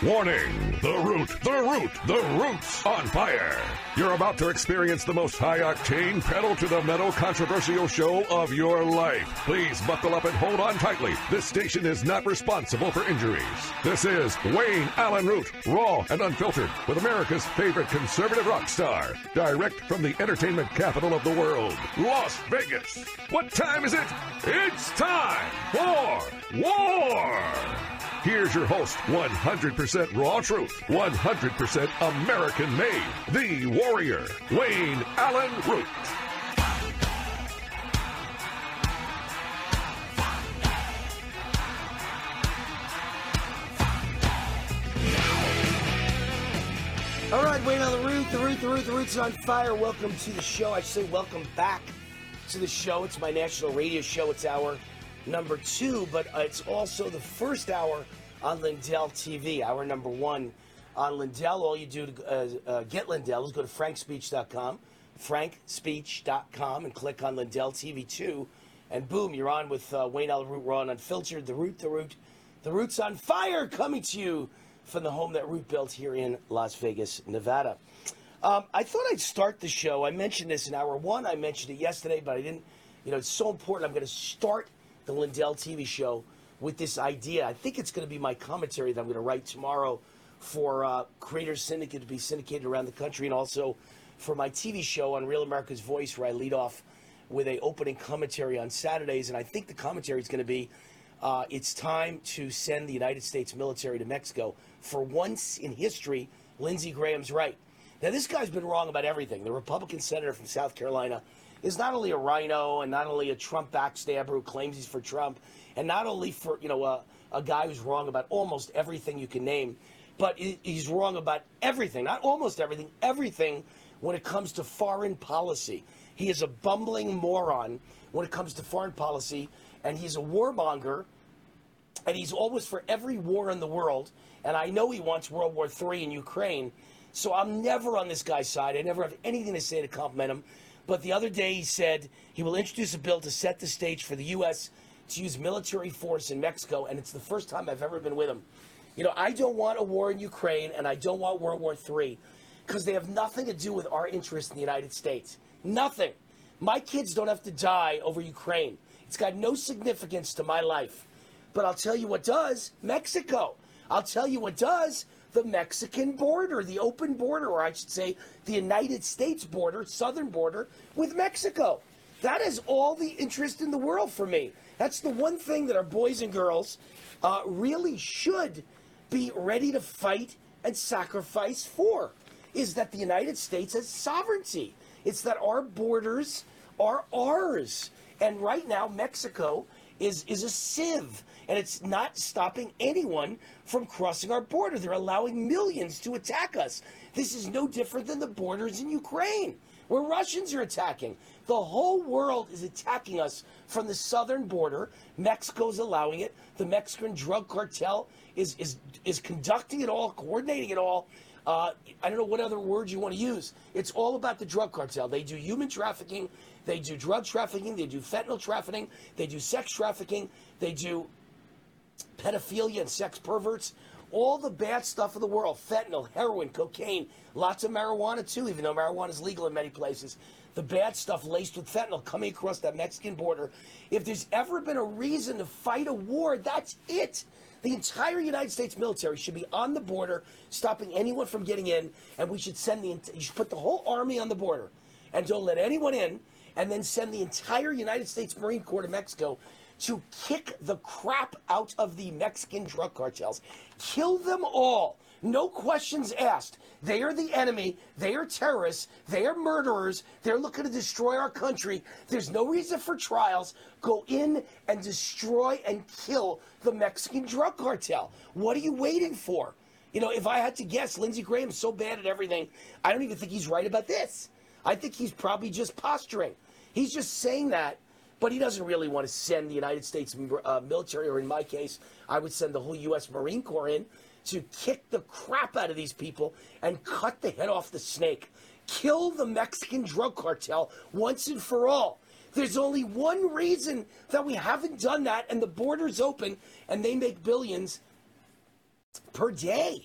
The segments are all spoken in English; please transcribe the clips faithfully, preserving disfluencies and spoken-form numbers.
Warning! The root, the root, the root's on fire! You're about to experience the most high-octane, pedal-to-the-metal controversial show of your life. Please buckle up and hold on tightly. This station is not responsible for injuries. This is Wayne Allen Root, raw and unfiltered, with America's favorite conservative rock star. Direct from the entertainment capital of the world, Las Vegas. What time is it? It's time for war! Here's your host, one hundred percent raw truth, one hundred percent American made, the warrior, Wayne Allen Root. All right, Wayne Allen Root, the Root, the Root, the Root's on fire. Welcome to the show. I say welcome back to the show. It's my national radio show. It's our number two, but uh, it's also the first hour on Lindell T V, hour number one on Lindell. All you do to uh, uh, get Lindell is go to frank speech dot com, frank speech dot com, and click on Lindell T V two, and boom, you're on with uh, Wayne Allen Root, raw and unfiltered. The Root, the Root, the Root's on fire, coming to you from the home that Root built here in Las Vegas, Nevada. Um, I thought I'd start the show. I mentioned this in hour one. I mentioned it yesterday, but I didn't. You know, it's so important. I'm going to start the Lindell T V show with this idea. I think it's going to be my commentary that I'm going to write tomorrow for uh, Creators Syndicate to be syndicated around the country, and also for my T V show on Real America's Voice, where I lead off with a opening commentary on Saturdays. And I think the commentary is going to be, uh, it's time to send the United States military to Mexico. For once in history, Lindsey Graham's right. Now, this guy's been wrong about everything. The Republican senator from South Carolina is not only a rhino and not only a Trump backstabber who claims he's for Trump, and not only for, you know, a, a guy who's wrong about almost everything you can name, but he's wrong about everything, not almost everything, everything when it comes to foreign policy. He is a bumbling moron when it comes to foreign policy, and he's a warmonger, and he's always for every war in the world, and I know he wants World War Three in Ukraine, so I'm never on this guy's side. I never have anything to say to compliment him. But the other day he said he will introduce a bill to set the stage for the U S to use military force in Mexico, and it's the first time I've ever been with him. You know, I don't want a war in Ukraine, and I don't want World War Three, because they have nothing to do with our interests in the United States. Nothing. My kids don't have to die over Ukraine. It's got no significance to my life. But I'll tell you what does, Mexico. I'll tell you what does, the Mexican border, the open border, or I should say the United States border, southern border with Mexico. That is all the interest in the world for me. That's the one thing that our boys and girls uh, really should be ready to fight and sacrifice for, is that the United States has sovereignty. It's that our borders are ours. And right now, Mexico is, is a sieve, and it's not stopping anyone from crossing our border. They're allowing millions to attack us. This is no different than the borders in Ukraine, where Russians are attacking. The whole world is attacking us from the southern border. Mexico's allowing it. The Mexican drug cartel is is is conducting it all, coordinating it all. Uh, I don't know what other words you want to use. It's all about the drug cartel. They do human trafficking. They do drug trafficking. They do fentanyl trafficking. They do sex trafficking. They do pedophilia and sex perverts. All the bad stuff of the world. Fentanyl, heroin, cocaine, lots of marijuana too, even though marijuana is legal in many places. The bad stuff laced with fentanyl coming across that Mexican border. If there's ever been a reason to fight a war, that's it. The entire United States military should be on the border, stopping anyone from getting in, and we should send the, you should put the whole army on the border, and don't let anyone in, and then send the entire United States Marine Corps to Mexico to kick the crap out of the Mexican drug cartels. Kill them all. No questions asked. They are the enemy. They are terrorists. They are murderers. They're looking to destroy our country. There's no reason for trials. Go in and destroy and kill the Mexican drug cartel. What are you waiting for? You know, if I had to guess, Lindsey Graham's so bad at everything, I don't even think he's right about this. I think he's probably just posturing. He's just saying that, but he doesn't really want to send the United States uh, military, or in my case, I would send the whole U S Marine Corps in to kick the crap out of these people and cut the head off the snake. Kill the Mexican drug cartel once and for all. There's only one reason that we haven't done that, and the border's open, and they make billions per day.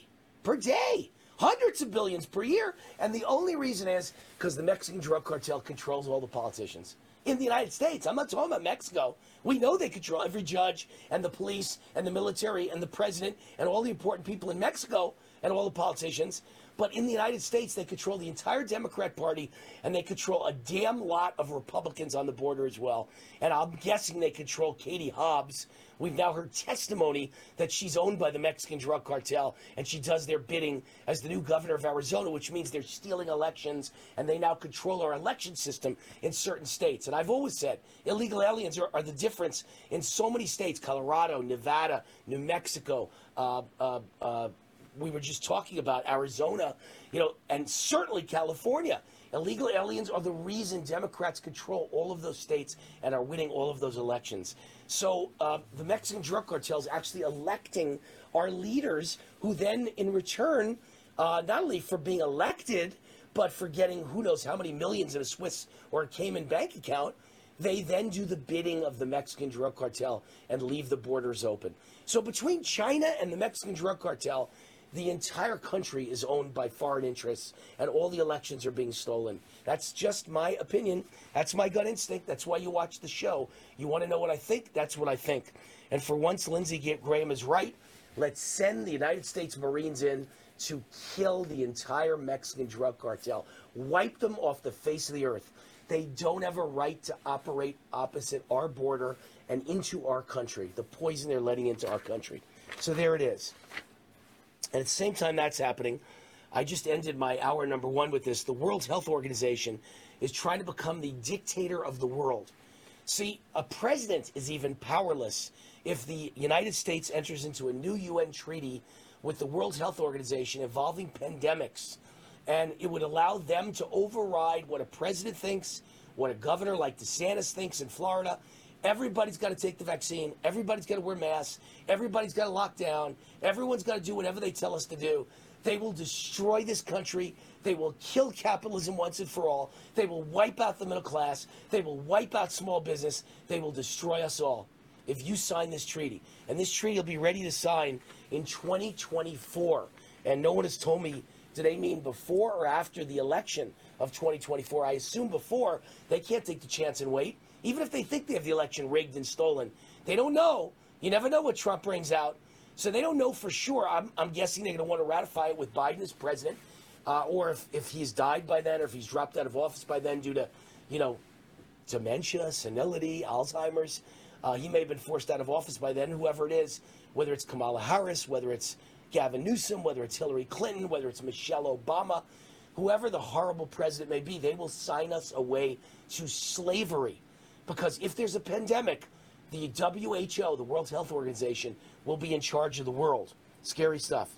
per day. Hundreds of billions per year. And the only reason is because the Mexican drug cartel controls all the politicians. In the United States, I'm not talking about Mexico. We know they control every judge and the police and the military and the president and all the important people in Mexico and all the politicians. But in the United States, they control the entire Democrat Party, and they control a damn lot of Republicans on the border as well. And I'm guessing they control Katie Hobbs. We've now heard testimony that she's owned by the Mexican drug cartel, and she does their bidding as the new governor of Arizona, which means they're stealing elections, and they now control our election system in certain states. And I've always said illegal aliens are, are the difference in so many states: Colorado, Nevada, New Mexico, uh, uh, uh, we were just talking about Arizona, you know, and certainly California. Illegal aliens are the reason Democrats control all of those states and are winning all of those elections. So uh, the Mexican drug cartel is actually electing our leaders, who then, in return, uh, not only for being elected, but for getting who knows how many millions in a Swiss or a Cayman bank account, they then do the bidding of the Mexican drug cartel and leave the borders open. So between China and the Mexican drug cartel, the entire country is owned by foreign interests, and all the elections are being stolen. That's just my opinion. That's my gut instinct. That's why you watch the show. You want to know what I think? That's what I think. And for once, Lindsey Graham is right. Let's send the United States Marines in to kill the entire Mexican drug cartel. Wipe them off the face of the earth. They don't have a right to operate opposite our border and into our country, the poison they're letting into our country. So there it is. And at the same time that's happening, I just ended my hour number one with this. The World Health Organization is trying to become the dictator of the world. See, a president is even powerless if the United States enters into a new U N treaty with the World Health Organization involving pandemics. And it would allow them to override what a president thinks, what a governor like DeSantis thinks in Florida. Everybody's got to take the vaccine. Everybody's got to wear masks. Everybody's got to lock down. Everyone's got to do whatever they tell us to do. They will destroy this country. They will kill capitalism once and for all. They will wipe out the middle class. They will wipe out small business. They will destroy us all if you sign this treaty. And this treaty will be ready to sign in twenty twenty-four. And no one has told me, do they mean before or after the election of twenty twenty-four? I assume before. They can't take the chance and wait. Even if they think they have the election rigged and stolen, they don't know. You never know what Trump brings out. So they don't know for sure. I'm, I'm guessing they're going to want to ratify it with Biden as president, uh, or if, if he's died by then, or if he's dropped out of office by then due to, you know, dementia, senility, Alzheimer's. Uh, he may have been forced out of office by then, whoever it is, whether it's Kamala Harris, whether it's Gavin Newsom, whether it's Hillary Clinton, whether it's Michelle Obama, whoever the horrible president may be, they will sign us away to slavery. Because if there's a pandemic, the W H O, the World Health Organization, will be in charge of the world. Scary stuff.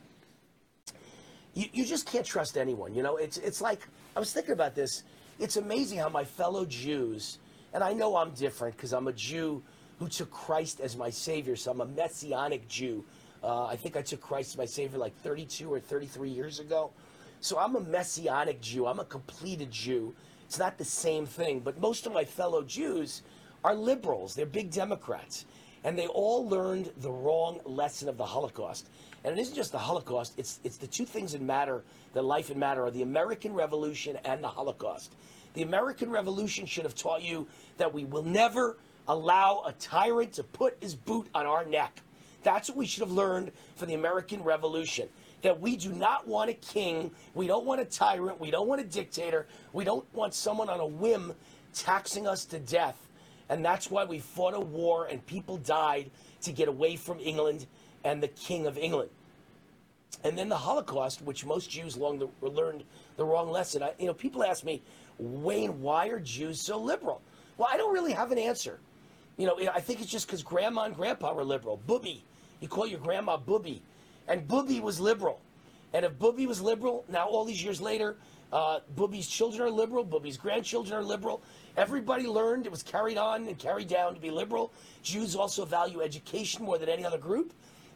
You, you just can't trust anyone. You know, it's it's like, I was thinking about this. It's amazing how my fellow Jews, and I know I'm different because I'm a Jew who took Christ as my Savior, so I'm a Messianic Jew. Uh, I think I took Christ as my Savior like thirty-two or thirty-three years ago. So I'm a Messianic Jew. I'm a completed Jew. It's not the same thing, but most of my fellow Jews are liberals. They're big Democrats, and they all learned the wrong lesson of the Holocaust. And it isn't just the Holocaust, it's, it's the two things that matter, that life and matter, are the American Revolution and the Holocaust. The American Revolution should have taught you that we will never allow a tyrant to put his boot on our neck. That's what we should have learned from the American Revolution. That we do not want a king, we don't want a tyrant, we don't want a dictator, we don't want someone on a whim taxing us to death. And that's why we fought a war and people died to get away from England and the King of England. And then the Holocaust, which most Jews long the, learned the wrong lesson. I, you know, people ask me, Wayne, why are Jews so liberal? Well, I don't really have an answer. You know, I think it's just because grandma and grandpa were liberal. Booby, you call your grandma Booby. And Booby was liberal. And if Booby was liberal, now all these years later, uh, Booby's children are liberal, Booby's grandchildren are liberal. Everybody learned, it was carried on and carried down to be liberal. Jews also value education more than any other group.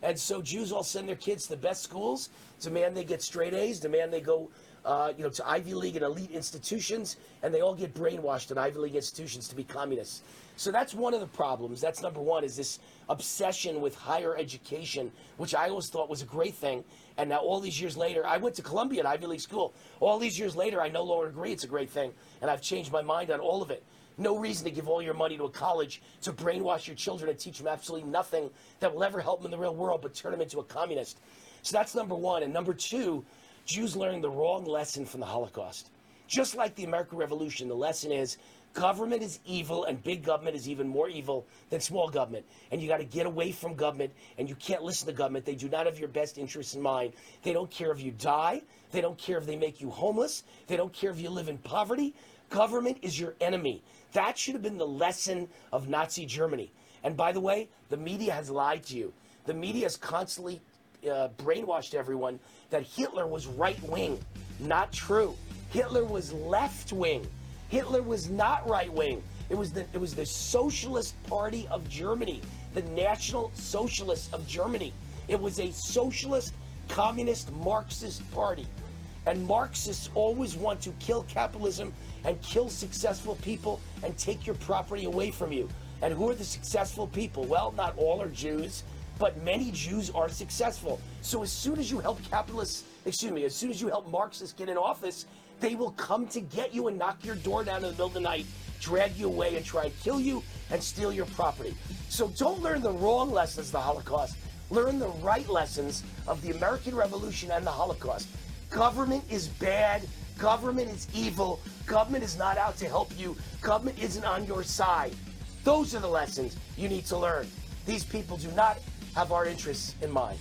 And so Jews all send their kids to the best schools, demand they get straight A's, demand they go uh, you know, to Ivy League and elite institutions, and they all get brainwashed in Ivy League institutions to be communists. So that's one of the problems. That's number one, is this obsession with higher education, which I always thought was a great thing. And now all these years later, I went to Columbia, an Ivy League school. All these years later, I no longer agree it's a great thing, and I've changed my mind on all of it. No reason to give all your money to a college to brainwash your children and teach them absolutely nothing that will ever help them in the real world but turn them into a communist. So that's number one. And number two, Jews learning the wrong lesson from the Holocaust. Just like the American Revolution, the lesson is government is evil and big government is even more evil than small government. And you got to get away from government, and you can't listen to government. They do not have your best interests in mind. They don't care if you die. They don't care if they make you homeless. They don't care if you live in poverty. Government is your enemy. That should have been the lesson of Nazi Germany. And by the way, the media has lied to you. The media has constantly uh, brainwashed everyone that Hitler was right-wing. Not true. Hitler was left-wing. Hitler was not right-wing. It was the, it was the Socialist Party of Germany, the National Socialists of Germany. It was a socialist, communist, Marxist party. And Marxists always want to kill capitalism and kill successful people and take your property away from you. And who are the successful people? Well, not all are Jews, but many Jews are successful. So as soon as you help capitalists, excuse me, as soon as you help Marxists get in office, they will come to get you and knock your door down in the middle of the night, drag you away and try and kill you and steal your property. So don't learn the wrong lessons of the Holocaust. Learn the right lessons of the American Revolution and the Holocaust. Government is bad. Government is evil. Government is not out to help you. Government isn't on your side. Those are the lessons you need to learn. These people do not have our interests in mind.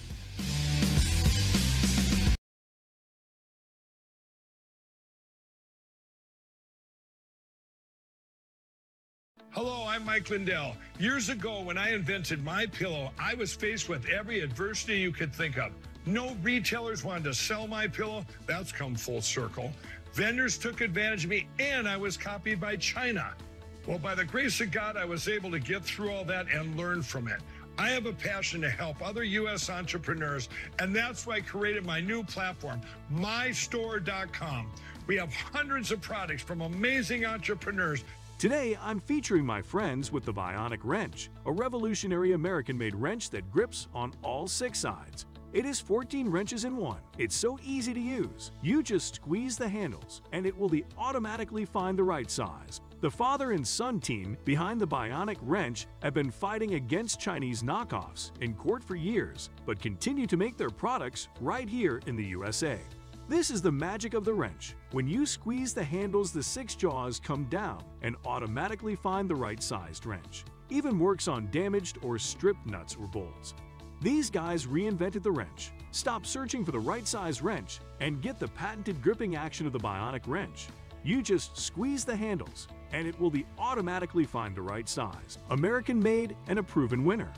Hello, I'm Mike Lindell. Years ago, when I invented MyPillow, I was faced with every adversity you could think of. No retailers wanted to sell MyPillow. That's come full circle. Vendors took advantage of me, and I was copied by China. Well, by the grace of God, I was able to get through all that and learn from it. I have a passion to help other U S entrepreneurs, and that's why I created my new platform, my store dot com. We have hundreds of products from amazing entrepreneurs. Today, I'm featuring my friends with the Bionic Wrench, a revolutionary American-made wrench that grips on all six sides. It is fourteen wrenches in one. It's so easy to use. You just squeeze the handles, and it will be automatically find the right size. The father and son team behind the Bionic Wrench have been fighting against Chinese knockoffs in court for years, but continue to make their products right here in the U S A. This is the magic of the wrench. When you squeeze the handles, the six jaws come down and automatically find the right sized wrench. Even works on damaged or stripped nuts or bolts. These guys reinvented the wrench. Stop searching for the right size wrench and get the patented gripping action of the Bionic Wrench. You just squeeze the handles and it will be automatically find the right size. American made and a proven winner.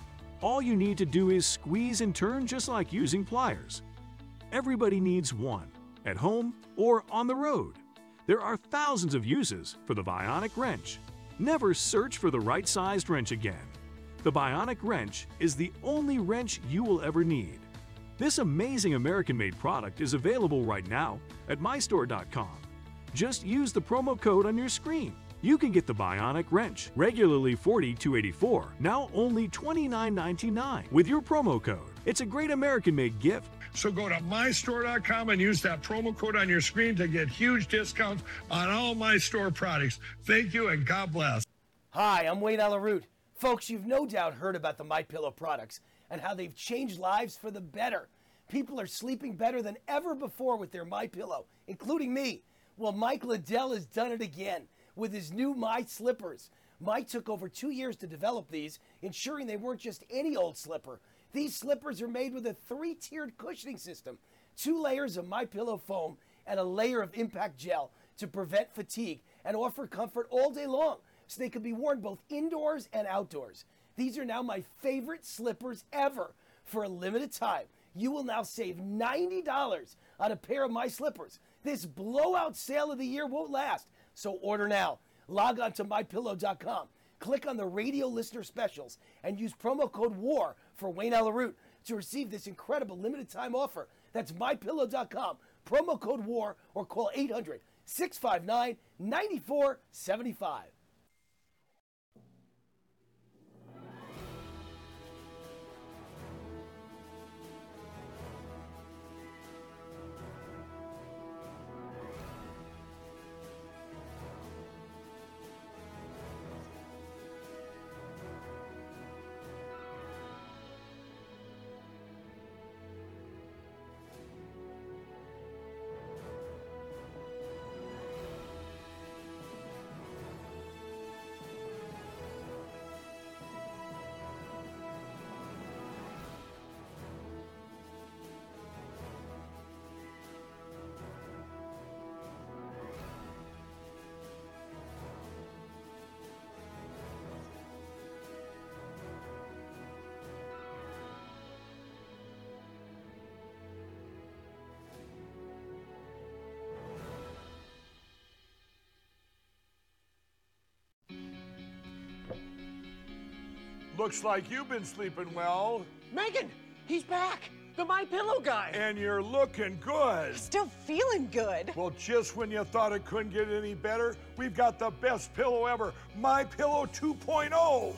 All you need to do is squeeze and turn just like using pliers. Everybody needs one, at home or on the road. There are thousands of uses for the Bionic Wrench. Never search for the right sized wrench again. The Bionic Wrench is the only wrench you will ever need. This amazing American-made product is available right now at my store dot com. Just use the promo code on your screen. You can get the Bionic Wrench, regularly forty-two eighty-four, now only twenty-nine ninety-nine with your promo code. It's a great American-made gift. So go to my store dot com and use that promo code on your screen to get huge discounts on all my store products. Thank you and God bless. Hi, I'm Wayne Alaroot. Folks, you've no doubt heard about the MyPillow products and how they've changed lives for the better. People are sleeping better than ever before with their MyPillow, including me. Well, Mike Lindell has done it again with his new My Slippers. Mike took over two years to develop these, ensuring they weren't just any old slipper. These slippers are made with a three-tiered cushioning system, two layers of MyPillow foam, and a layer of impact gel to prevent fatigue and offer comfort all day long, so they can be worn both indoors and outdoors. These are now my favorite slippers ever. For a limited time, you will now save ninety dollars on a pair of My Slippers. This blowout sale of the year won't last, so order now. Log on to my pillow dot com. Click on the radio listener specials and use promo code WAR for Wayne Allyn Root to receive this incredible limited time offer. That's my pillow dot com. Promo code WAR or call eight hundred, six five nine, nine four seven five. Looks like you've been sleeping well. Megan, he's back. The My Pillow guy. And you're looking good. Still feeling good. Well, just when you thought it couldn't get any better, we've got the best pillow ever, My Pillow two point oh.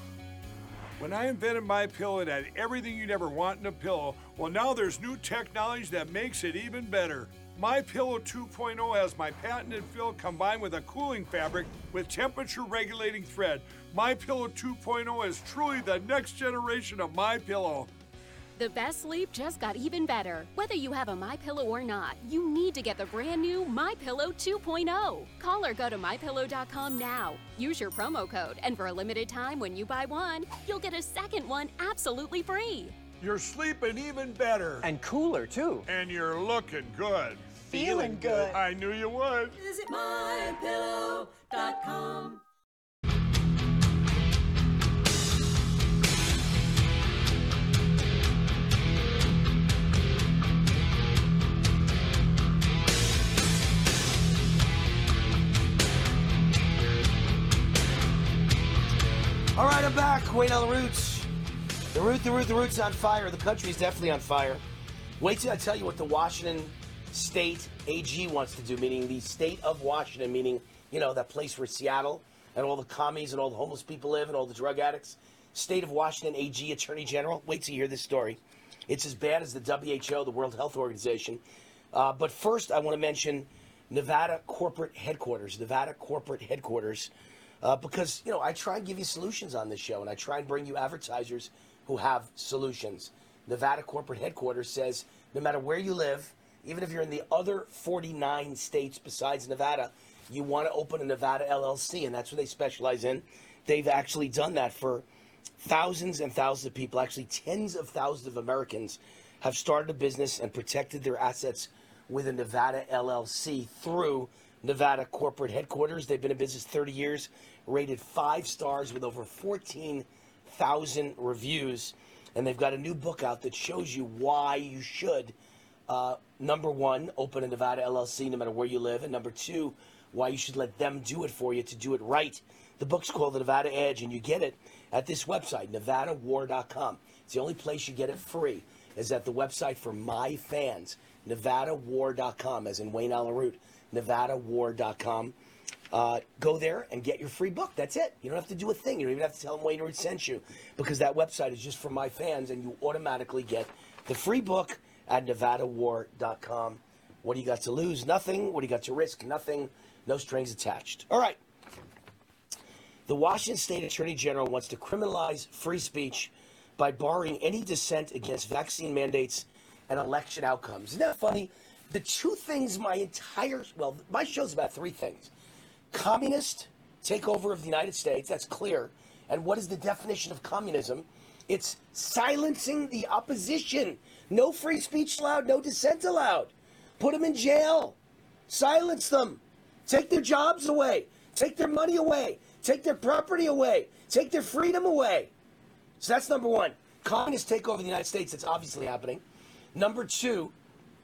When I invented My Pillow, it had everything you'd ever want in a pillow. Well, now there's new technology that makes it even better. My Pillow two point oh has my patented fill combined with a cooling fabric with temperature regulating thread. My Pillow two point oh is truly the next generation of My Pillow. The best sleep just got even better. Whether you have a My Pillow or not, you need to get the brand new My Pillow two point oh. Call or go to my pillow dot com now. Use your promo code, and for a limited time when you buy one, you'll get a second one absolutely free. You're sleeping even better. And cooler, too. And you're looking good. Feeling good. I knew you would. Visit my pillow dot com. All right, I'm back. Wayne Allyn Roots. The root, the root, the root's on fire. The country's definitely on fire. Wait till I tell you what the Washington State A G wants to do, meaning the state of Washington, meaning, you know, that place where Seattle and all the commies and all the homeless people live and all the drug addicts. State of Washington A G Attorney General. Wait till you hear this story. It's as bad as the W H O, the World Health Organization. Uh, but first, I want to mention Nevada corporate headquarters. Nevada corporate headquarters. Uh, because, you know, I try and give you solutions on this show, and I try and bring you advertisers who have solutions. Nevada corporate headquarters says no matter where you live, even if you're in the other forty-nine states besides Nevada, you want to open a Nevada L L C, and that's what they specialize in. They've actually done that for thousands and thousands of people. Actually, tens of thousands of Americans have started a business and protected their assets with a Nevada L L C through Nevada corporate headquarters. They've been in business thirty years, rated five stars with over fourteen thousand reviews. And they've got a new book out that shows you why you should, uh, number one, open a Nevada L L C no matter where you live. And number two, why you should let them do it for you to do it right. The book's called The Nevada Edge, and you get it at this website, nevada war dot com. It's the only place you get it free, is at the website for my fans, nevada war dot com, as in Wayne Allyn Root, nevada war dot com. Uh, go there and get your free book. That's it. You don't have to do a thing. You don't even have to tell them Wayne Root sent you, because that website is just for my fans, and you automatically get the free book at nevada war dot com. What do you got to lose? Nothing. What do you got to risk? Nothing. No strings attached. All right. The Washington State Attorney General wants to criminalize free speech by barring any dissent against vaccine mandates and election outcomes. Isn't that funny? The two things my entire, well, my show's about three things. Communist takeover of the United States, that's clear. And what is the definition of communism? It's silencing the opposition. No free speech allowed, no dissent allowed. Put them in jail. Silence them. Take their jobs away. Take their money away. Take their property away. Take their freedom away. So that's number one. Communist takeover of the United States, that's obviously happening. Number two,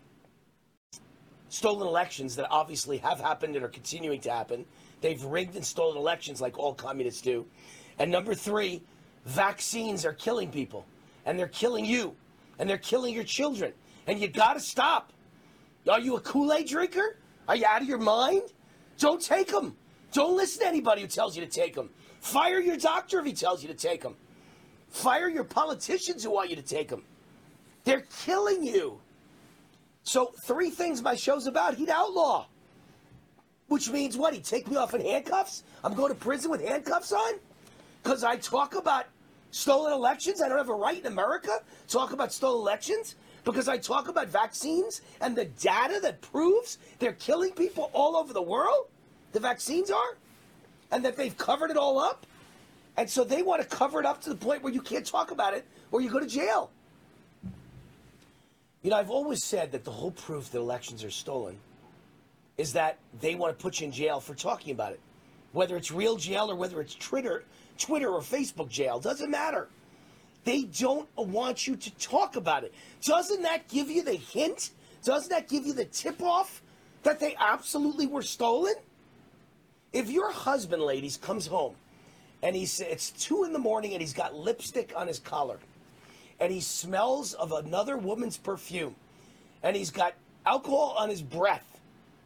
stolen elections that obviously have happened and are continuing to happen. They've rigged and stolen elections like all communists do. And number three, vaccines are killing people. and they're killing you, and they're killing your children, and you gotta stop. Are you a Kool-Aid drinker? Are you out of your mind? Don't take them. Don't listen to anybody who tells you to take them. Fire your doctor if he tells you to take them. Fire your politicians who want you to take them. They're killing you. So three things my show's about. He'd outlaw. Which means what? He'd take me off in handcuffs? I'm going to prison with handcuffs on? Because I talk about stolen elections? I don't have a right in America to talk about stolen elections? Because I talk about vaccines and the data that proves they're killing people all over the world? The vaccines are? And that they've covered it all up? And so they want to cover it up to the point where you can't talk about it or you go to jail. You know, I've always said that the whole proof that elections are stolen is that they want to put you in jail for talking about it. Whether it's real jail or whether it's Twitter, Twitter or Facebook jail, doesn't matter. They don't want you to talk about it. Doesn't that give you the hint? Doesn't that give you the tip-off that they absolutely were stolen? If your husband, ladies, comes home and he's it's two in the morning and he's got lipstick on his collar and he smells of another woman's perfume and he's got alcohol on his breath,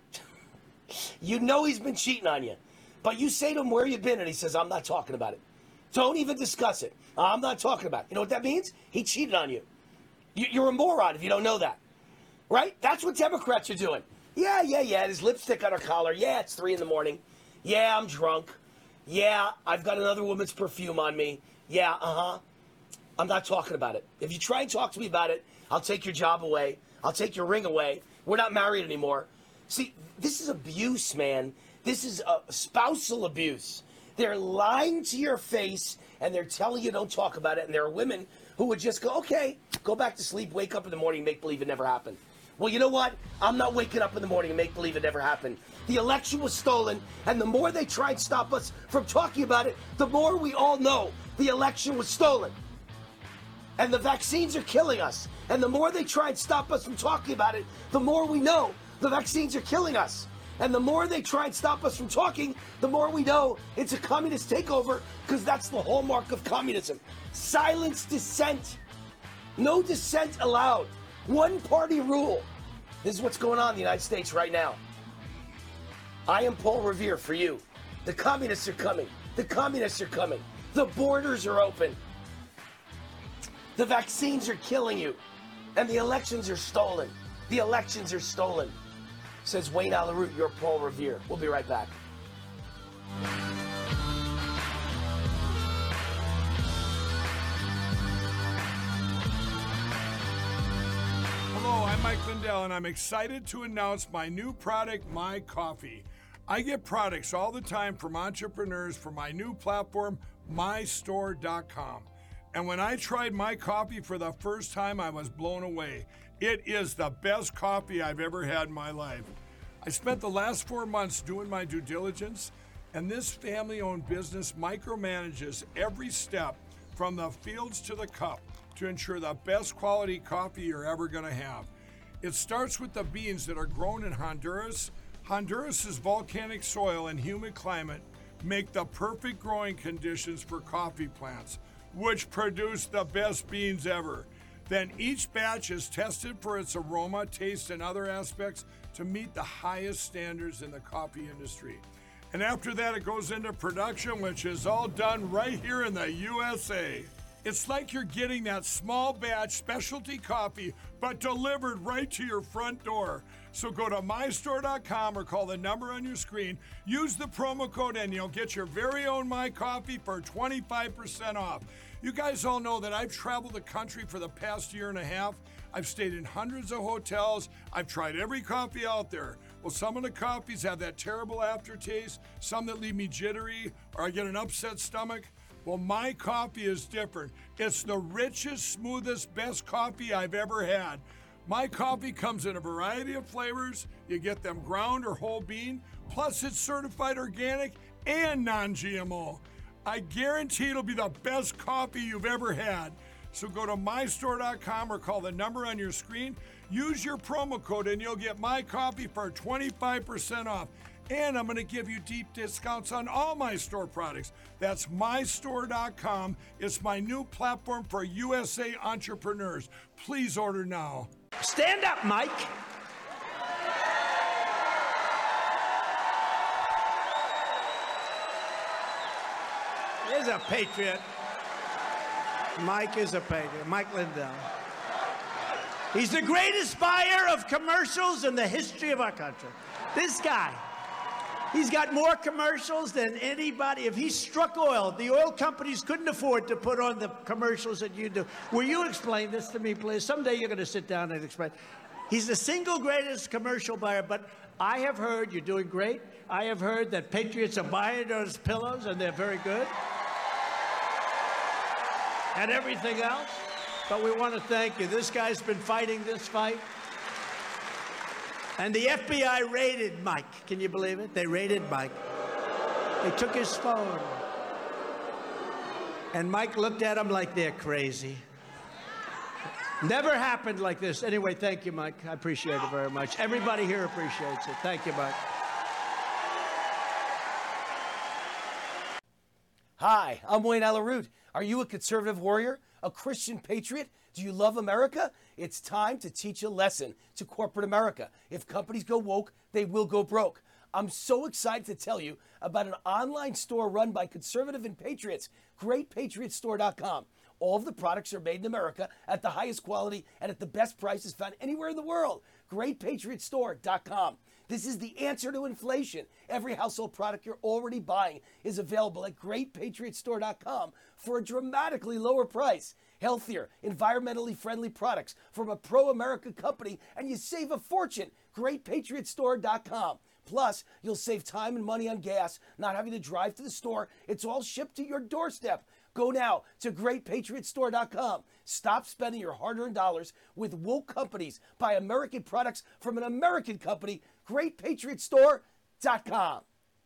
you know he's been cheating on you. But you say to him, where you been? And he says, I'm not talking about it. Don't even discuss it. I'm not talking about it. You know what that means? He cheated on you. You're a moron if you don't know that. Right? That's what Democrats are doing. Yeah, yeah, yeah. There's lipstick on her collar. Yeah, it's three in the morning. Yeah, I'm drunk. Yeah, I've got another woman's perfume on me. Yeah, uh-huh. I'm not talking about it. If you try and talk to me about it, I'll take your job away. I'll take your ring away. We're not married anymore. See, this is abuse, man. This is a spousal abuse. They're lying to your face, and they're telling you don't talk about it, and there are women who would just go, okay, go back to sleep, wake up in the morning, make believe it never happened. Well, you know what? I'm not waking up in the morning and make believe it never happened. The election was stolen, and the more they try and stop us from talking about it, the more we all know the election was stolen. And the vaccines are killing us. And the more they try and stop us from talking about it, the more we know the vaccines are killing us. And the more they try and stop us from talking, the more we know it's a communist takeover, because that's the hallmark of communism. Silence dissent. No dissent allowed. One party rule. This is what's going on in the United States right now. I am Paul Revere for you. The communists are coming. The communists are coming. The borders are open. The vaccines are killing you. And the elections are stolen. The elections are stolen. Says Wayne Allyn Root, you're Paul Revere. We'll be right back. Hello, I'm Mike Lindell, and I'm excited to announce my new product, My Coffee. I get products all the time from entrepreneurs for my new platform, my store dot com. And when I tried My Coffee for the first time, I was blown away. It is the best coffee I've ever had in my life. I spent the last four months doing my due diligence, and this family-owned business micromanages every step from the fields to the cup to ensure the best quality coffee you're ever going to have. It starts with the beans that are grown in Honduras. Honduras's volcanic soil and humid climate make the perfect growing conditions for coffee plants, which produce the best beans ever. Then each batch is tested for its aroma, taste, and other aspects to meet the highest standards in the coffee industry. And after that, it goes into production, which is all done right here in the U S A. It's like you're getting that small batch specialty coffee, but delivered right to your front door. So go to my store dot com or call the number on your screen. Use the promo code and you'll get your very own My Coffee for twenty-five percent off. You guys all know that I've traveled the country for the past year and a half. I've stayed in hundreds of hotels. I've tried every coffee out there. Well, some of the coffees have that terrible aftertaste, some that leave me jittery, or I get an upset stomach. Well, My Coffee is different. It's the richest, smoothest, best coffee I've ever had. My Coffee comes in a variety of flavors. You get them ground or whole bean, plus it's certified organic and non-G M O. I guarantee it'll be the best coffee you've ever had. So go to my store dot com or call the number on your screen. Use your promo code and you'll get My Coffee for twenty-five percent off. And I'm going to give you deep discounts on all my store products. That's my store dot com. It's my new platform for U S A entrepreneurs. Please order now. Stand up, Mike. Here's a patriot. Mike is a patriot. Mike Lindell. He's the greatest buyer of commercials in the history of our country. This guy, he's got more commercials than anybody. If he struck oil, the oil companies couldn't afford to put on the commercials that you do. Will you explain this to me, please? Someday you're going to sit down and explain. He's the single greatest commercial buyer, but I have heard you're doing great. I have heard that patriots are buying those pillows, and they're very good. And everything else. But we want to thank you. This guy's been fighting this fight. And the F B I raided Mike. Can you believe it? They raided Mike. They took his phone. And Mike looked at him like they're crazy. Never happened like this. Anyway, thank you, Mike. I appreciate it very much. Everybody here appreciates it. Thank you, Mike. Hi, I'm Wayne Allyn Root. Are you a conservative warrior? A Christian patriot? Do you love America? It's time to teach a lesson to corporate America. If companies go woke, they will go broke. I'm so excited to tell you about an online store run by conservative and patriots, great patriot store dot com. All of the products are made in America at the highest quality and at the best prices found anywhere in the world. great patriot store dot com. This is the answer to inflation. Every household product you're already buying is available at great patriot store dot com for a dramatically lower price. Healthier, environmentally friendly products from a pro-America company, and you save a fortune. great patriot store dot com. Plus, you'll save time and money on gas, not having to drive to the store. It's all shipped to your doorstep. Go now to great patriot store dot com. Stop spending your hard-earned dollars with woke companies. Buy American products from an American company. great patriot store dot com.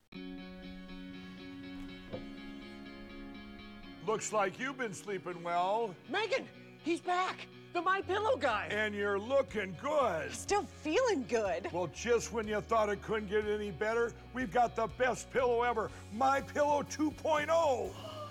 Looks like you've been sleeping well. Megan, he's back. The My Pillow guy. And you're looking good. Still feeling good. Well, just when you thought it couldn't get any better, we've got the best pillow ever, My Pillow two point oh.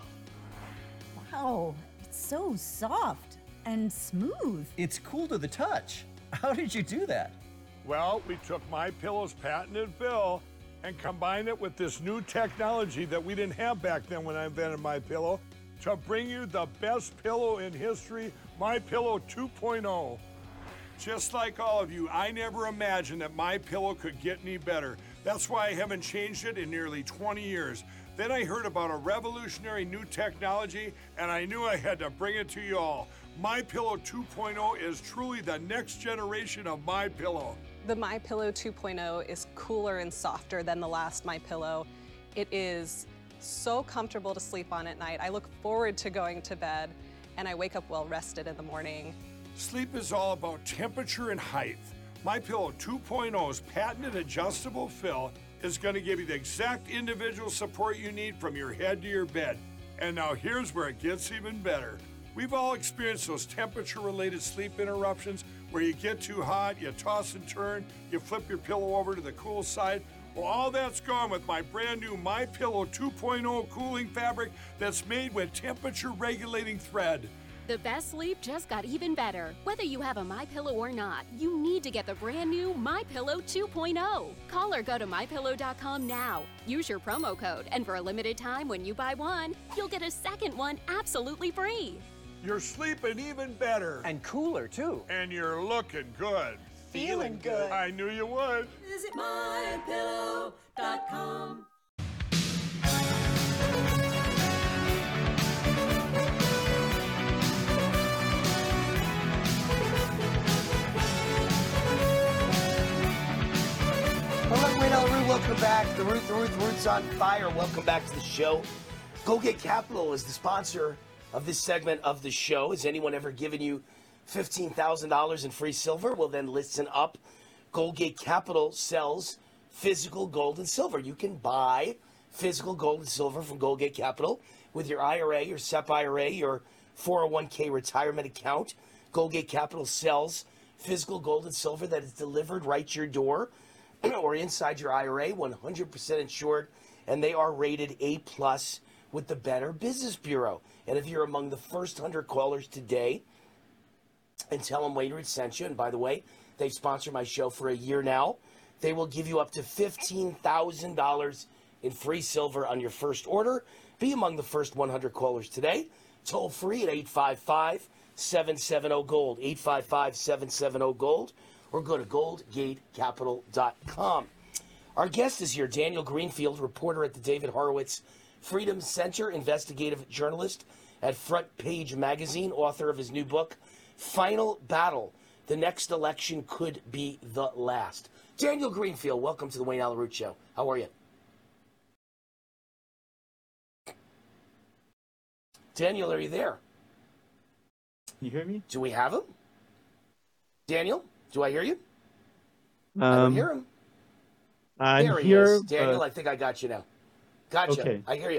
Wow, it's so soft and smooth. It's cool to the touch. How did you do that? Well, we took My Pillow's patented fill and combined it with this new technology that we didn't have back then when I invented My Pillow to bring you the best pillow in history, My Pillow two point oh. Just like all of you, I never imagined that My Pillow could get any better. That's why I haven't changed it in nearly twenty years. Then I heard about a revolutionary new technology, and I knew I had to bring it to you all. My Pillow two point oh is truly the next generation of My Pillow. The My Pillow two point oh is cooler and softer than the last My Pillow. It is so comfortable to sleep on at night. I look forward to going to bed, and I wake up well rested in the morning. Sleep is all about temperature and height. My Pillow two point oh's patented adjustable fill is going to give you the exact individual support you need from your head to your bed. And now here's where it gets even better. We've all experienced those temperature-related sleep interruptions where you get too hot, you toss and turn, you flip your pillow over to the cool side. Well, all that's gone with my brand new My Pillow two point oh cooling fabric that's made with temperature-regulating thread. The best sleep just got even better. Whether you have a MyPillow or not, you need to get the brand new MyPillow two point oh. Call or go to my pillow dot com now. Use your promo code, and for a limited time when you buy one, you'll get a second one absolutely free. You're sleeping even better. And cooler, too. And you're looking good. Feeling good. I knew you would. Visit my pillow dot com. All right, Wayne Allyn Root, welcome back. The Root, the Root, the Root's on fire. Welcome back to the show. Goldgate Capital is the sponsor of this segment of the show. Has anyone ever given you fifteen thousand dollars in free silver? Well, then listen up. Goldgate Capital sells physical gold and silver. You can buy physical gold and silver from Goldgate Capital with your I R A, your S E P I R A, your four oh one k retirement account. Goldgate Capital sells physical gold and silver that is delivered right to your door. or inside your I R A, one hundred percent insured, and they are rated A plus with the Better Business Bureau. And if you're among the first one hundred callers today, and tell them Wayne Root sent you, and by the way, they've sponsored my show for a year now, they will give you up to fifteen thousand dollars in free silver on your first order. Be among the first one hundred callers today. Toll free at eight five five, seven seven zero, GOLD, eight five five, seven seven zero, GOLD, or go to gold gate capital dot com. Our guest is here, Daniel Greenfield, reporter at the David Horowitz Freedom Center, investigative journalist at Front Page Magazine, author of his new book, Final Battle, The Next Election Could Be the Last. Daniel Greenfield, welcome to the Wayne Allyn Root Show. How are you? Daniel, are you there? You hear me? Do we have him? Daniel, do I hear you? Um, I don't hear him. I'm there he here, is. Daniel, but... I think I got you now. Gotcha. Okay. I hear you.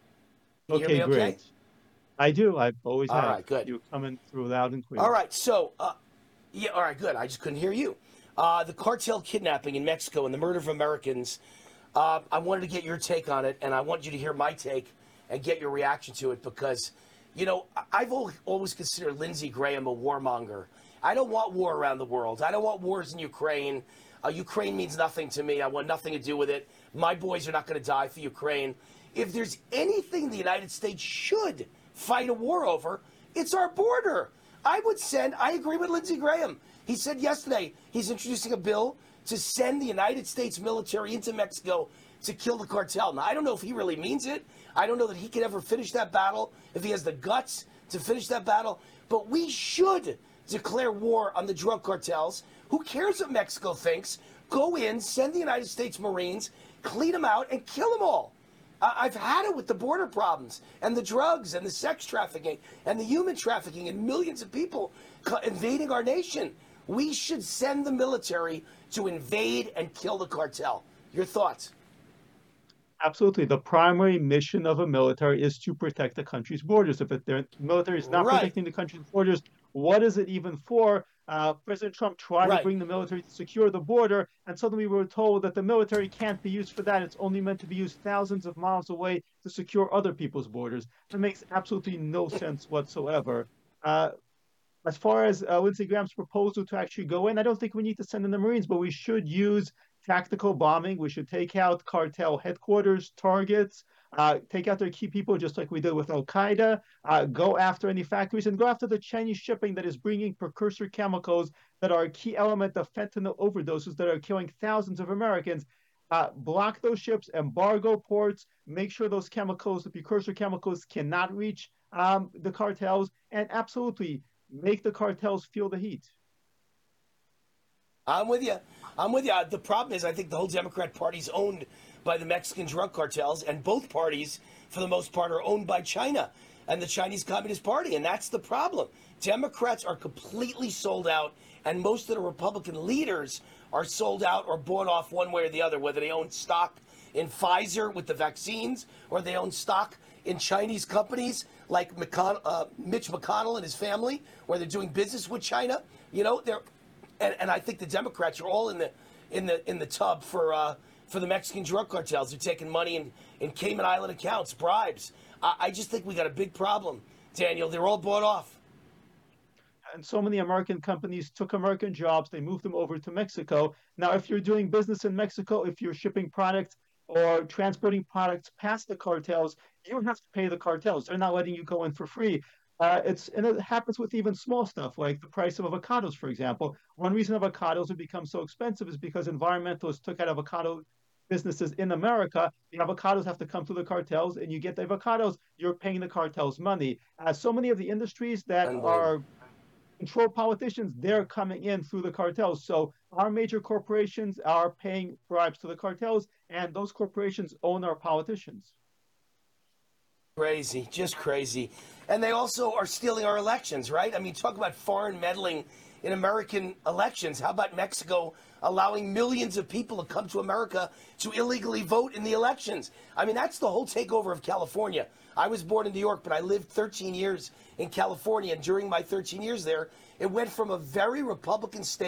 Can you okay, hear me okay? great. I do. I've always all had right, good. you coming through loud and clear. All right, so, uh, yeah, all right, good. I just couldn't hear you. Uh, the cartel kidnapping in Mexico and the murder of Americans, uh, I wanted to get your take on it, and I want you to hear my take and get your reaction to it because, you know, I've always considered Lindsey Graham a warmonger. I don't want war around the world. I don't want wars in Ukraine. Uh, Ukraine means nothing to me. I want nothing to do with it. My boys are not going to die for Ukraine. If there's anything the United States should fight a war over, it's our border. I would send, I agree with Lindsey Graham. He said yesterday he's introducing a bill to send the United States military into Mexico to kill the cartel. Now, I don't know if he really means it. I don't know that he could ever finish that battle, if he has the guts to finish that battle. But we should declare war on the drug cartels. Who cares what Mexico thinks? Go in, send the United States Marines, clean them out, and kill them all. Uh, I've had it with the border problems and the drugs and the sex trafficking and the human trafficking and millions of people co- invading our nation. We should send the military to invade and kill the cartel. Your thoughts? Absolutely. The primary mission of a military is to protect the country's borders. If it, the military is not right. protecting the country's borders, what is it even for? Uh, President Trump tried right. to bring the military to secure the border, and suddenly we were told that the military can't be used for that. It's only meant to be used thousands of miles away to secure other people's borders. That makes absolutely no sense whatsoever. Uh, as far as uh, Lindsey Graham's proposal to actually go in, I don't think we need to send in the Marines, but we should use tactical bombing. We should take out cartel headquarters, targets, uh, take out their key people, just like we did with Al-Qaeda, uh, go after any factories, and go after the Chinese shipping that is bringing precursor chemicals that are a key element of fentanyl overdoses that are killing thousands of Americans. Uh, block those ships, embargo ports, make sure those chemicals, the precursor chemicals, cannot reach um, the cartels, and absolutely make the cartels feel the heat. I'm with you. I'm with you. The problem is I think the whole Democrat Party is owned by the Mexican drug cartels, and both parties, for the most part, are owned by China and the Chinese Communist Party, and that's the problem. Democrats are completely sold out, and most of the Republican leaders are sold out or bought off one way or the other, whether they own stock in Pfizer with the vaccines or they own stock in Chinese companies like McConnell, uh, Mitch McConnell and his family, where they're doing business with China. You know, they're And, and I think the Democrats are all in the in the in the tub for uh, for the Mexican drug cartels. They're taking money in, in Cayman Island accounts, bribes. I, I just think we got a big problem, Daniel. They're all bought off. And so many American companies took American jobs. They moved them over to Mexico. Now, if you're doing business in Mexico, if you're shipping products or transporting products past the cartels, you have to pay the cartels. They're not letting you go in for free. Uh, it's and it happens with even small stuff like the price of avocados, for example. One reason avocados have become so expensive is because environmentalists took out avocado businesses in America. The avocados have to come through the cartels, and you get the avocados, you're paying the cartels money. Uh, so many of the industries that are controlled politicians, they're coming in through the cartels. So our major corporations are paying bribes to the cartels, and those corporations own our politicians. Crazy, just crazy. And they also are stealing our elections, right? I mean, talk about foreign meddling in American elections. How about Mexico allowing millions of people to come to America to illegally vote in the elections? I mean, that's the whole takeover of California. I was born in New York, but I lived thirteen years in California. And during my thirteen years there, it went from a very Republican state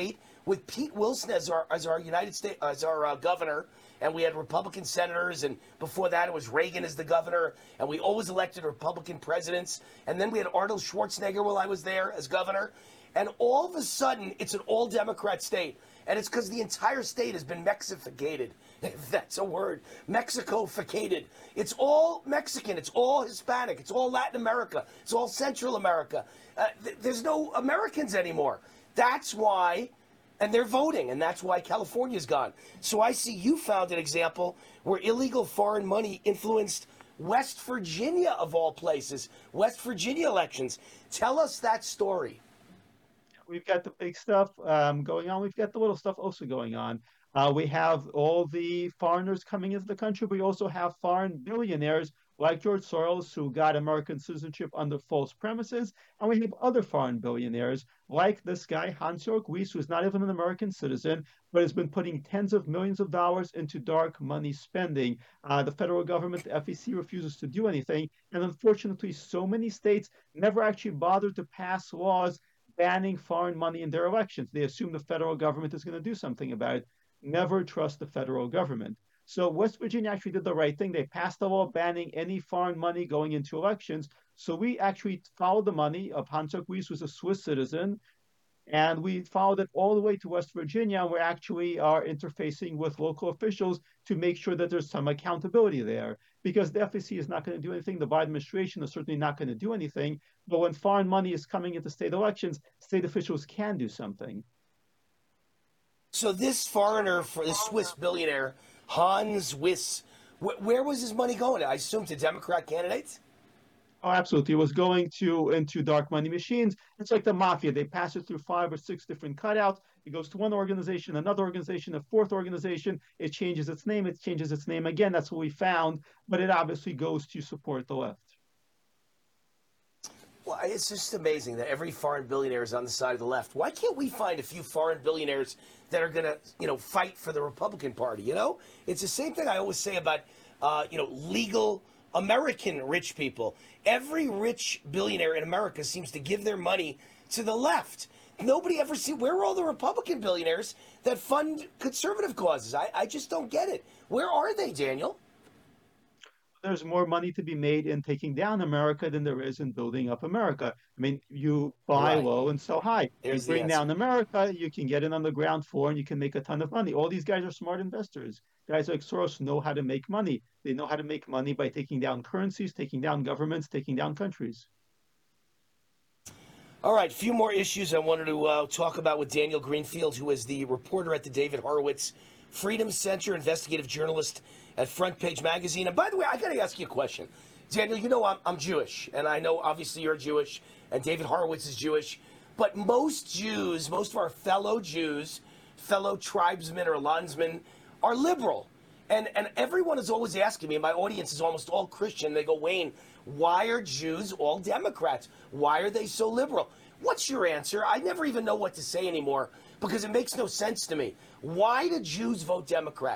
with Pete Wilson as our as our United States as our uh, governor, and we had Republican senators, and before that it was Reagan as the governor, and we always elected Republican presidents, and then we had Arnold Schwarzenegger while I was there as governor, and all of a sudden it's an all Democrat state, and it's because the entire state has been Mexificated. If that's a word, Mexico-ficated. It's all Mexican. It's all Hispanic. It's all Latin America. It's all Central America. Uh, th- there's no Americans anymore. That's why, and they're voting, and that's why California's gone. So I see you found an example where illegal foreign money influenced West Virginia, of all places, West Virginia elections. Tell us that story. We've got the big stuff um, going on. We've got the little stuff also going on. Uh, we have all the foreigners coming into the country. We also have foreign billionaires like George Soros, who got American citizenship under false premises. And we have other foreign billionaires like this guy, Hans-Jörg Wyss, who's not even an American citizen, but has been putting tens of millions of dollars into dark money spending. Uh, the federal government, the F E C, refuses to do anything. And unfortunately, so many states never actually bothered to pass laws banning foreign money in their elections. They assume the federal government is going to do something about it. Never trust the federal government. So West Virginia actually did the right thing. They passed a law banning any foreign money going into elections. So we actually followed the money of Hans-Jörg Wyss, who's a Swiss citizen, and we followed it all the way to West Virginia. And we actually are interfacing with local officials to make sure that there's some accountability there. Because the F E C is not going to do anything. The Biden administration is certainly not going to do anything. But when foreign money is coming into state elections, state officials can do something. So this foreigner, for this Swiss billionaire, Hans Wyss, wh- where was his money going? I assume to Democrat candidates? Oh, absolutely. It was going to into dark money machines. It's like the mafia. They pass it through five or six different cutouts. It goes to one organization, another organization, a fourth organization. It changes its name. It changes its name again. That's what we found. But it obviously goes to support the left. Well, it's just amazing that every foreign billionaire is on the side of the left. Why can't we find a few foreign billionaires that are going to, you know, fight for the Republican Party? You know, it's the same thing I always say about, uh, you know, legal American rich people. Every rich billionaire in America seems to give their money to the left. Nobody ever see where are all the Republican billionaires that fund conservative causes? I, I just don't get it. Where are they, Daniel? There's more money to be made in taking down America than there is in building up America. I mean, you buy Right. low and sell high. There's you the bring answer. down America, you can get in on the ground floor and you can make a ton of money. All these guys are smart investors. Guys like Soros know how to make money. They know how to make money by taking down currencies, taking down governments, taking down countries. All right, a few more issues I wanted to uh, talk about with Daniel Greenfield, who is the reporter at the David Horowitz Freedom Center, investigative journalist at Front Page Magazine. And by the way, I got to ask you a question. Daniel, you know I'm, I'm Jewish, and I know obviously you're Jewish, and David Horowitz is Jewish, but most Jews, most of our fellow Jews, fellow tribesmen or landsmen, are liberal. And, and everyone is always asking me, my audience is almost all Christian, they go, Wayne, why are Jews all Democrats? Why are they so liberal? What's your answer? I never even know what to say anymore because it makes no sense to me. Why do Jews vote Democrat?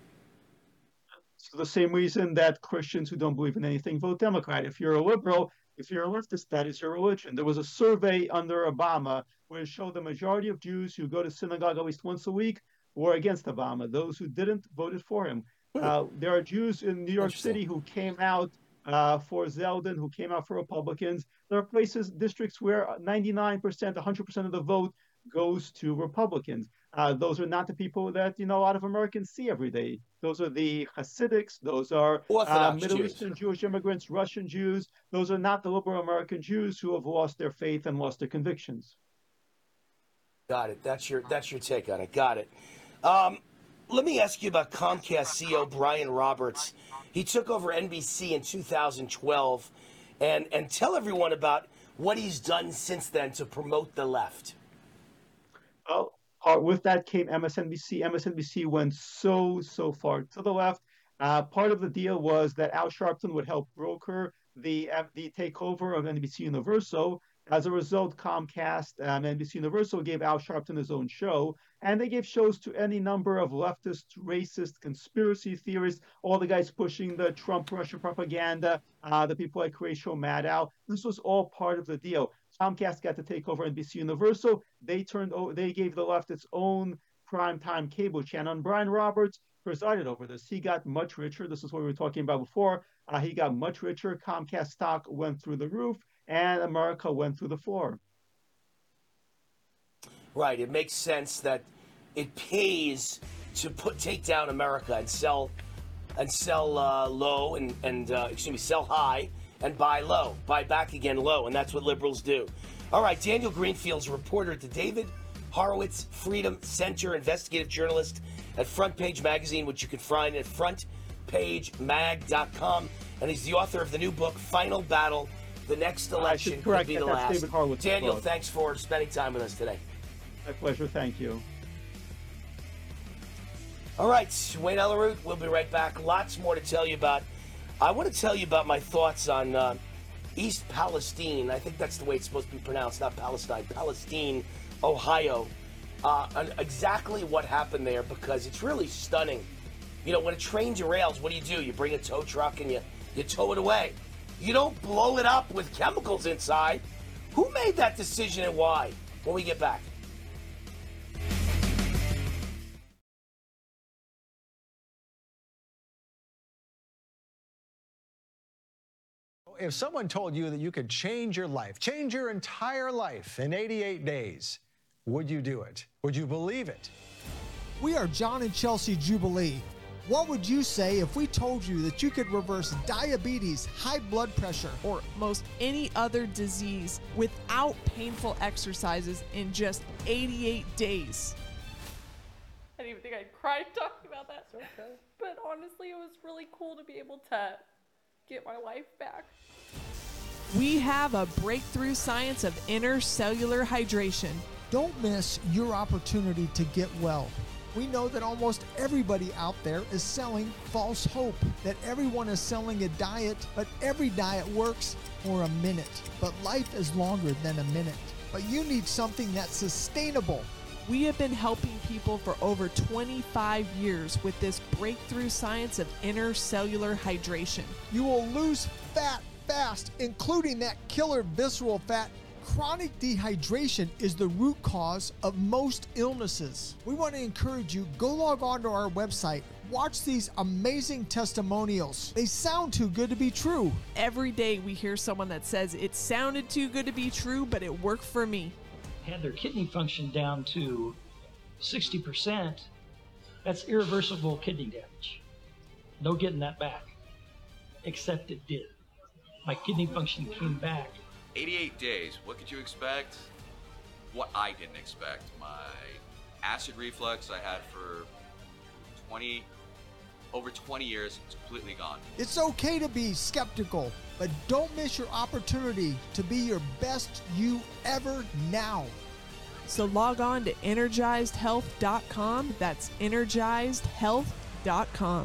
For the same reason that Christians who don't believe in anything vote Democrat. If you're a liberal, if you're a leftist, that is your religion. There was a survey under Obama where it showed the majority of Jews who go to synagogue at least once a week were against Obama. Those who didn't voted for him. Uh, there are Jews in New York City who came out uh, for Zeldin, who came out for Republicans. There are places, districts where ninety-nine percent, one hundred percent of the vote goes to Republicans. Uh, those are not the people that, you know, a lot of Americans see every day. Those are the Hasidics. Those are uh, Orthodox Middle Jews. Eastern Jewish immigrants, Russian Jews. Those are not the liberal American Jews who have lost their faith and lost their convictions. Got it. That's your that's your take on it. Got it. Um, let me ask you about Comcast C E O Brian Roberts. He took over N B C in two thousand twelve, and and tell everyone about what he's done since then to promote the left. Well, uh, with that came M S N B C. M S N B C went so, so far to the left. Uh, part of the deal was that Al Sharpton would help broker the, uh, the takeover of N B C Universal. As a result, Comcast and N B C Universal gave Al Sharpton his own show, and they gave shows to any number of leftist, racist, conspiracy theorists, all the guys pushing the Trump Russia propaganda, uh, the people like Horatio Maddow. This was all part of the deal. Comcast got to take over N B C Universal. They turned over, they gave the left its own primetime cable channel. And Brian Roberts presided over this. He got much richer. This is what we were talking about before. Uh, he got much richer. Comcast stock went through the roof, and America went through the floor. Right. It makes sense that it pays to put take down America and sell and sell uh, low and and uh, excuse me, sell high and buy low, buy back again low, and that's what liberals do. All right, Daniel Greenfield's a reporter at the David Horowitz Freedom Center, investigative journalist at Front Page Magazine, which you can find at front page mag dot com, and he's the author of the new book, Final Battle: The Next Election Could Be the Last. David Horowitz Daniel, book. Thanks for spending time with us today. My pleasure. Thank you. All right, Wayne Allyn Root, we'll be right back. Lots more to tell you about. I want to tell you about my thoughts on uh, East Palestine. I think that's the way it's supposed to be pronounced, not Palestine. Palestine, Ohio. Uh, and exactly what happened there, because it's really stunning. You know, when a train derails, what do you do? You bring a tow truck and you, you tow it away. You don't blow it up with chemicals inside. Who made that decision and why? When we get back. If someone told you that you could change your life, change your entire life in eighty-eight days, would you do it? Would you believe it? We are John and Chelsea Jubilee. What would you say if we told you that you could reverse diabetes, high blood pressure, or most any other disease without painful exercises in just eighty-eight days? I didn't even think I'd cry talking about that. It's okay. But honestly, it was really cool to be able to get my life back. We have a breakthrough science of intercellular hydration. Don't miss your opportunity to get well. We know that almost everybody out there is selling false hope, that everyone is selling a diet, but every diet works for a minute. But life is longer than a minute. But you need something that's sustainable. We have been helping people for over twenty-five years with this breakthrough science of intercellular hydration. You will lose fat fast, including that killer visceral fat. Chronic dehydration is the root cause of most illnesses. We want to encourage you, go log on to our website, watch these amazing testimonials. They sound too good to be true. Every day we hear someone that says it sounded too good to be true, but it worked for me. Had their kidney function down to sixty percent, that's irreversible kidney damage. No getting that back, except it did. My kidney function came back. eighty-eight days, what could you expect? What I didn't expect. My acid reflux I had for twenty, over twenty years, it's completely gone. It's okay to be skeptical, but don't miss your opportunity to be your best you ever now. So log on to energized health dot com. That's energized health dot com.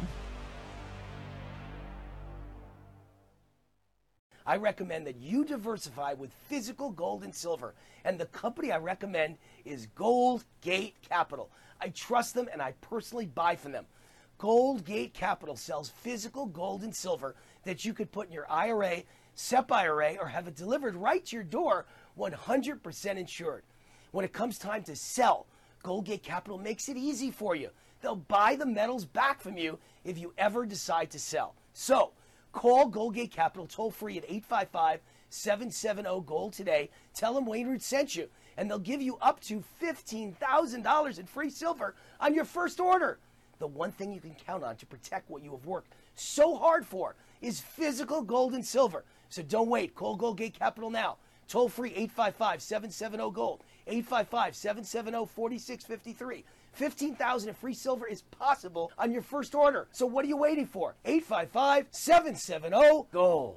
I recommend that you diversify with physical gold and silver. And the company I recommend is Gold Gate Capital. I trust them and I personally buy from them. Gold Gate Capital sells physical gold and silver that you could put in your I R A, S E P I R A, or have it delivered right to your door, one hundred percent insured. When it comes time to sell, Gold Gate Capital makes it easy for you. They'll buy the metals back from you if you ever decide to sell. So, call Gold Gate Capital toll free at eight five five, seven seven zero, GOLD today. Tell them Wayne Root sent you, and they'll give you up to fifteen thousand dollars in free silver on your first order. The one thing you can count on to protect what you have worked so hard for is physical gold and silver. So don't wait. Call Gold Gate Capital now. Toll free eight five five, seven seven zero, GOLD. eight five five, seven seven zero, four six five three. fifteen thousand dollars in free silver is possible on your first order. So what are you waiting for? eight five five, seven seven zero, GOLD.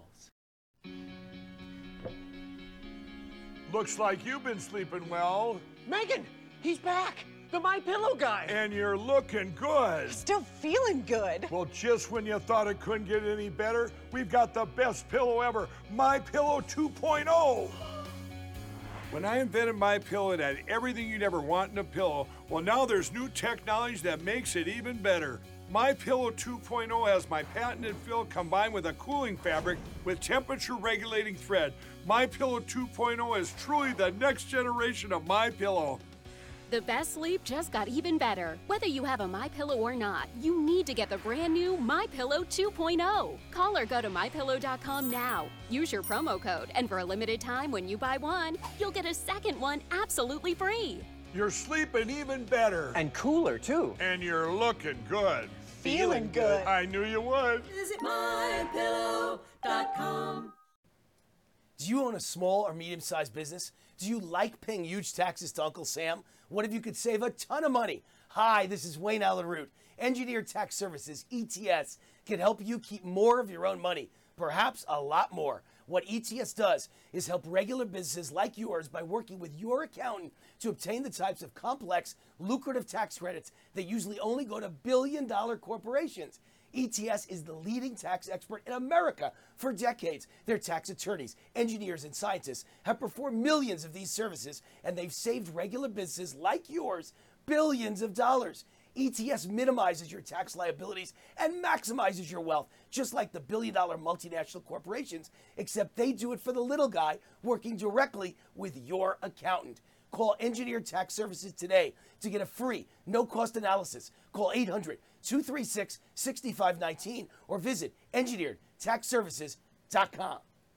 Looks like you've been sleeping well. Megan, he's back. The My Pillow guy. And you're looking good. Still feeling good. Well, just when you thought it couldn't get any better, we've got the best pillow ever, My Pillow two point oh. When I invented My Pillow, it had everything you'd ever want in a pillow. Well, now there's new technology that makes it even better. My Pillow two point oh has my patented fill combined with a cooling fabric with temperature regulating thread. My Pillow two point oh is truly the next generation of My Pillow. The best sleep just got even better. Whether you have a MyPillow or not, you need to get the brand new MyPillow two point oh. Call or go to my pillow dot com now. Use your promo code, and for a limited time when you buy one, you'll get a second one absolutely free. You're sleeping even better. And cooler, too. And you're looking good. Feeling good. I knew you would. Visit my pillow dot com. Do you own a small or medium-sized business? Do you like paying huge taxes to Uncle Sam? What if you could save a ton of money? Hi, this is Wayne Allen Root. Engineered Tax Services, E T S, can help you keep more of your own money, perhaps a lot more. What E T S does is help regular businesses like yours by working with your accountant to obtain the types of complex, lucrative tax credits that usually only go to billion-dollar corporations. E T S is the leading tax expert in America for decades. Their tax attorneys, engineers, and scientists have performed millions of these services, and they've saved regular businesses like yours billions of dollars. E T S minimizes your tax liabilities and maximizes your wealth, just like the billion-dollar multinational corporations, except they do it for the little guy working directly with your accountant. Call Engineered Tax Services today to get a free, no-cost analysis. Call eight hundred, two three six, six five one nine or visit engineered tax services dot com.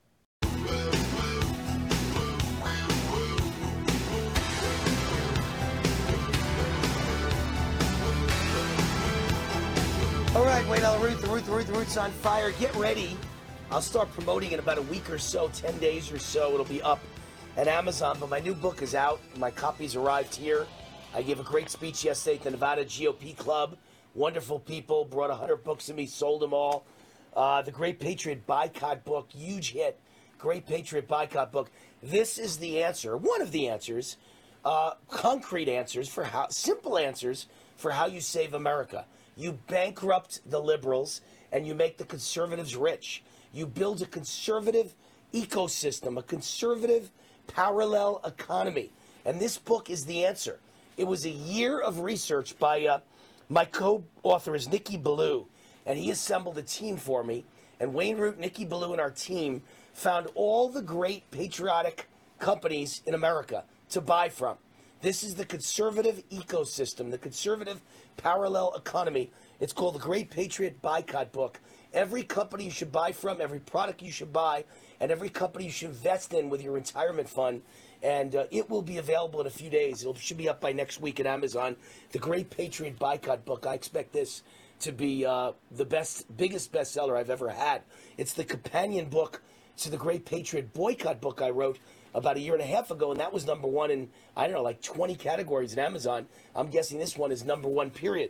All right, Wayne Allen Root, the Root, the Root, the Root's on fire. Get ready. I'll start promoting in about a week or so, ten days or so. It'll be up at Amazon, but my new book is out. My copies arrived here. I gave a great speech yesterday at the Nevada G O P Club. Wonderful people, brought one hundred books to me, sold them all. Uh, the Great Patriot Boycott book, huge hit. Great Patriot Boycott book. This is the answer, one of the answers, uh, concrete answers for how, simple answers for how you save America. You bankrupt the liberals and you make the conservatives rich. You build a conservative ecosystem, a conservative parallel economy. And this book is the answer. It was a year of research by uh, my co-author is Nikki Ballou, and he assembled a team for me. And Wayne Root, Nikki Ballou, and our team found all the great patriotic companies in America to buy from. This is the conservative ecosystem, the conservative parallel economy. It's called the Great Patriot Boycott book. Every company you should buy from, every product you should buy, and every company you should invest in with your retirement fund. And uh, it will be available in a few days. It should be up by next week at Amazon. The Great Patriot Boycott book. I expect this to be uh, the best, biggest bestseller I've ever had. It's the companion book to the Great Patriot Boycott book I wrote about a year and a half ago, and that was number one in, I don't know, like twenty categories at Amazon. I'm guessing this one is number one, period.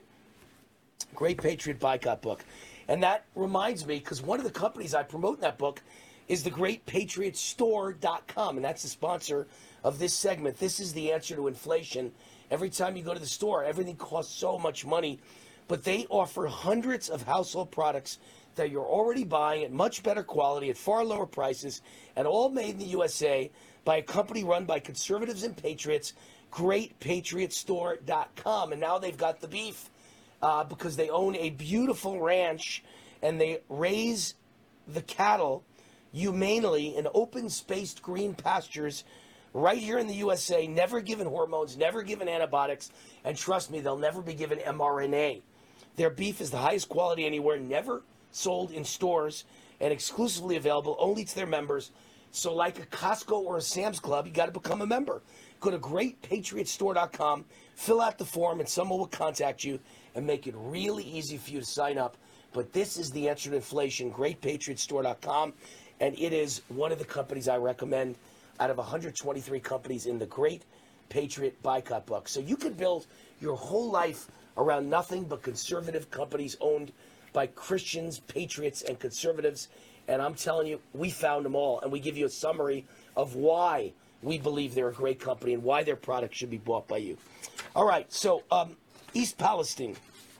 Great Patriot Boycott book. And that reminds me, because one of the companies I promote in that book is the great patriot store dot com, and that's the sponsor of this segment. This is the answer to inflation. Every time you go to the store, everything costs so much money, but they offer hundreds of household products that you're already buying at much better quality, at far lower prices, and all made in the U S A by a company run by conservatives and patriots, great patriot store dot com. And now they've got the beef uh, because they own a beautiful ranch and they raise the cattle humanely in open-spaced green pastures right here in the U S A, never given hormones, never given antibiotics, and trust me, they'll never be given M R N A. Their beef is the highest quality anywhere, never sold in stores, and exclusively available only to their members. So like a Costco or a Sam's Club, you got to become a member. Go to great patriot store dot com, fill out the form, and someone will contact you and make it really easy for you to sign up. But this is the answer to inflation, great patriot store dot com, and it is one of the companies I recommend out of one hundred twenty-three companies in the Great Patriot Boycott book. So you could build your whole life around nothing but conservative companies owned by Christians, patriots, and conservatives. And I'm telling you, we found them all. And we give you a summary of why we believe they're a great company and why their products should be bought by you. All right, so um, East Palestine.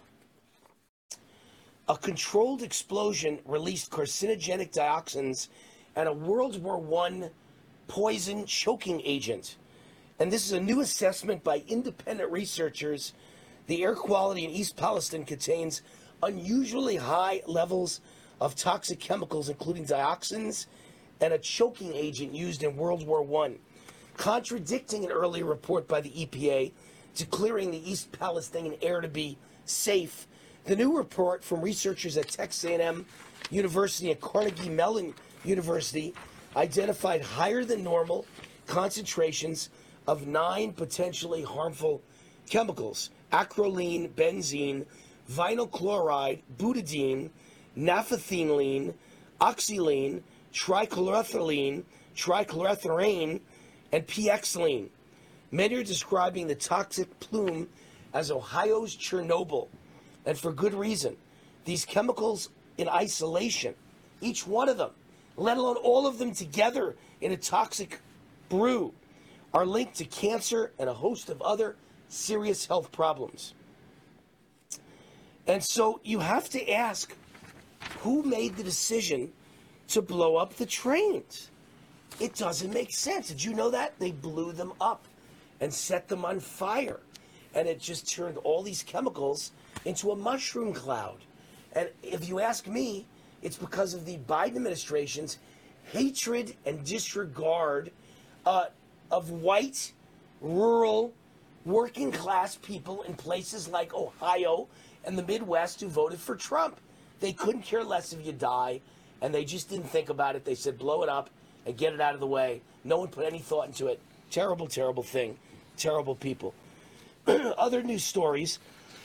A controlled explosion released carcinogenic dioxins and a World War One poison choking agent. And this is a new assessment by independent researchers. The air quality in East Palestine contains unusually high levels of toxic chemicals, including dioxins and a choking agent used in World War One, contradicting an earlier report by the E P A declaring the East Palestinian air to be safe. The new report from researchers at Texas A and M University and Carnegie Mellon University identified higher than normal concentrations of nine potentially harmful chemicals: acrolein, benzene, vinyl chloride, butadiene, naphthalene, oxylene, trichloroethylene, trichloroethylene, and P-xylene. Many are describing the toxic plume as Ohio's Chernobyl, and for good reason. These chemicals in isolation, each one of them, let alone all of them together in a toxic brew, are linked to cancer and a host of other serious health problems. And so you have to ask, who made the decision to blow up the trains? It doesn't make sense. Did you know that? They blew them up and set them on fire. And it just turned all these chemicals into a mushroom cloud. And if you ask me, it's because of the Biden administration's hatred and disregard uh, of white, rural, working class people in places like Ohio and the Midwest who voted for Trump. They couldn't care less if you die, and they just didn't think about it. They said, blow it up and get it out of the way. No one put any thought into it. Terrible, terrible thing. Terrible people. Other news stories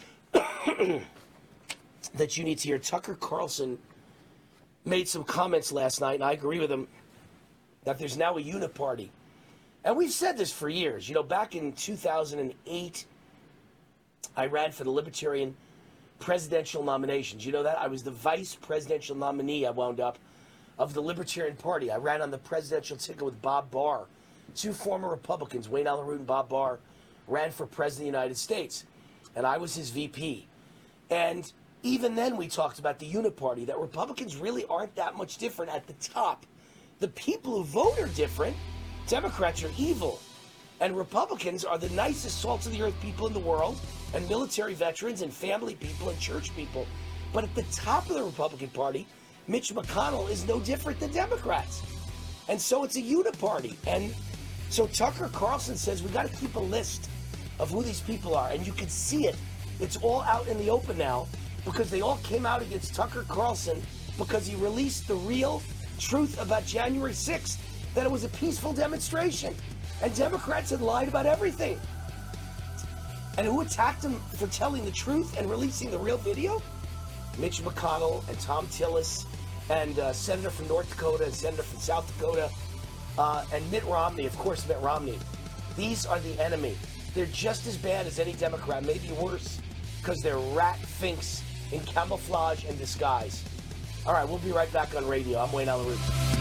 that you need to hear. Tucker Carlson made some comments last night, and I agree with him, that there's now a uniparty. And we've said this for years. You know, back in two thousand eight, I ran for the Libertarian presidential nominations. You know that? I was the vice presidential nominee, I wound up, of the Libertarian Party. I ran on the presidential ticket with Bob Barr. Two former Republicans, Wayne Allyn Root and Bob Barr, ran for president of the United States. And I was his V P. And even then we talked about the uniparty, that Republicans really aren't that much different at the top. The people who vote are different. Democrats are evil. And Republicans are the nicest salt-of-the-earth people in the world, and military veterans and family people and church people. But at the top of the Republican Party, Mitch McConnell is no different than Democrats. And so it's a uniparty. And so Tucker Carlson says we got to keep a list of who these people are. And you can see it. It's all out in the open now because they all came out against Tucker Carlson because he released the real truth about January sixth, that it was a peaceful demonstration. And Democrats had lied about everything. And who attacked him for telling the truth and releasing the real video? Mitch McConnell and Tom Tillis and uh, Senator from North Dakota and Senator from South Dakota uh, and Mitt Romney, of course, Mitt Romney. These are the enemy. They're just as bad as any Democrat, maybe worse, because they're rat finks in camouflage and disguise. All right, we'll be right back on radio. I'm Wayne Allyn Root.